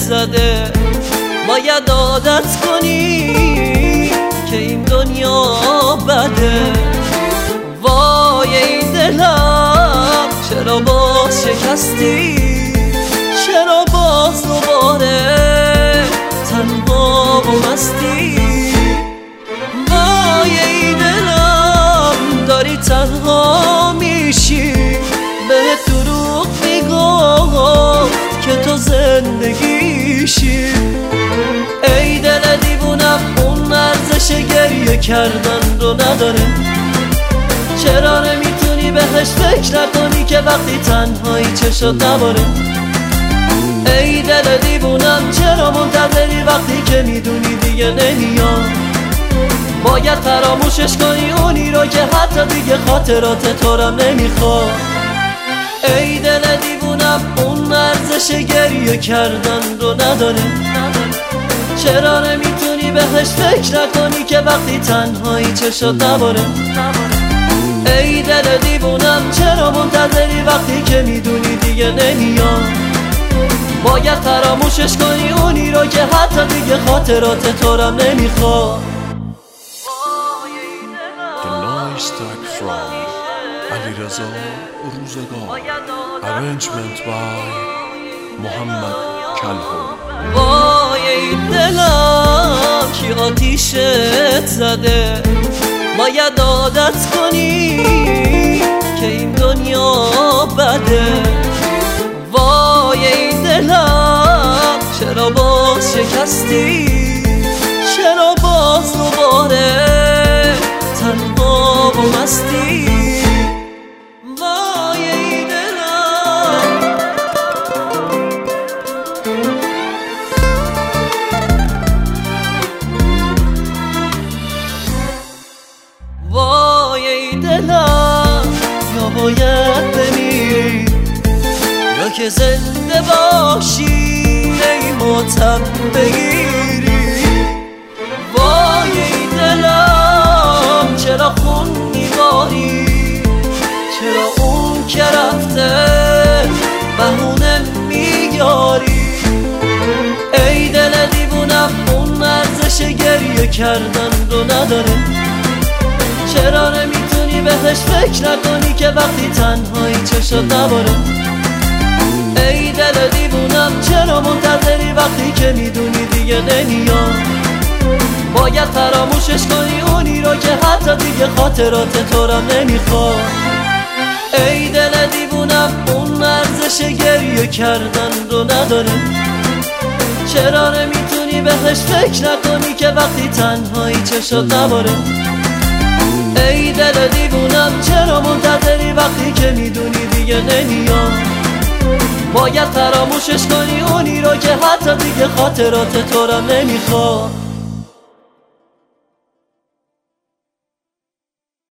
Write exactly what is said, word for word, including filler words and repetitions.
زده. باید عادت کنی که این دنیا بده. وای این دلم چرا باز شکستی، چرا باز دوباره تنها و مستی. وای این دلم داری تنها میشی، بهت دروغ میگم که تو زندگیشی. ای دل دیوونم اون ارزش گریه کردن رو نداره. چرا نمیتونی بهش فکر نکنی که وقتی تنهایی چشات نباره. ای دل دیوونم چرا منتظری وقتی که میدونی دیگه نمیاد. باید فراموشش کنی اونی رو که حتی دیگه خاطرات تو رو نمیخواد. ای دل دیوونم اون ارزش گریه کردن رو نداره. چرا نمیتونی بهش فکر نکنی که وقتی تنهایی چشات نباره. ای دل دیوونم چرا منتظری وقتی که میدونی دیگه نمیاد. باید فراموشش کنی اونی رو که حتی دیگه خاطرات تو رو نمیخواد. The noise track from علیرضا روزگار. Arrangement by محمد کلهر. وای این دلم که آتیشت زده. باید عادت کنی که این دنیا بده. وای این دلم چرا باز شکستی، چرا باز دوباره تنها و مستی. وای این دلم وای این دلم یا باید بمیری یا که زنده باشی ای ماتم بگیری. وای این دلم چرا خون میباری، چرا اون که رفته بهونه میگاری. ای دل دیوونم اون ارزش گریه کردن رو نداره. چرا نمیتونی بهش فکر نکنی که وقتی تنهایی چشات نباره. ای دل دیوونم چرا منتظری وقتی که میدونی دیگه نمیاد. باید فراموشش کنی اونی رو که حتی دیگه خاطرات تو رو نمیخواد. ای دل دیوونم اون ارزش گریه کردن رو نداره. چرا نمیتونی بهش فکر نکنی که وقتی تنهایی چشات نباره. ای دل دیوونم چرا منتظری وقتی که میدونی دیگه نمیاد. باید فراموشش کنی اونی رو که حتی دیگه خاطرات تو رو نمیخواد.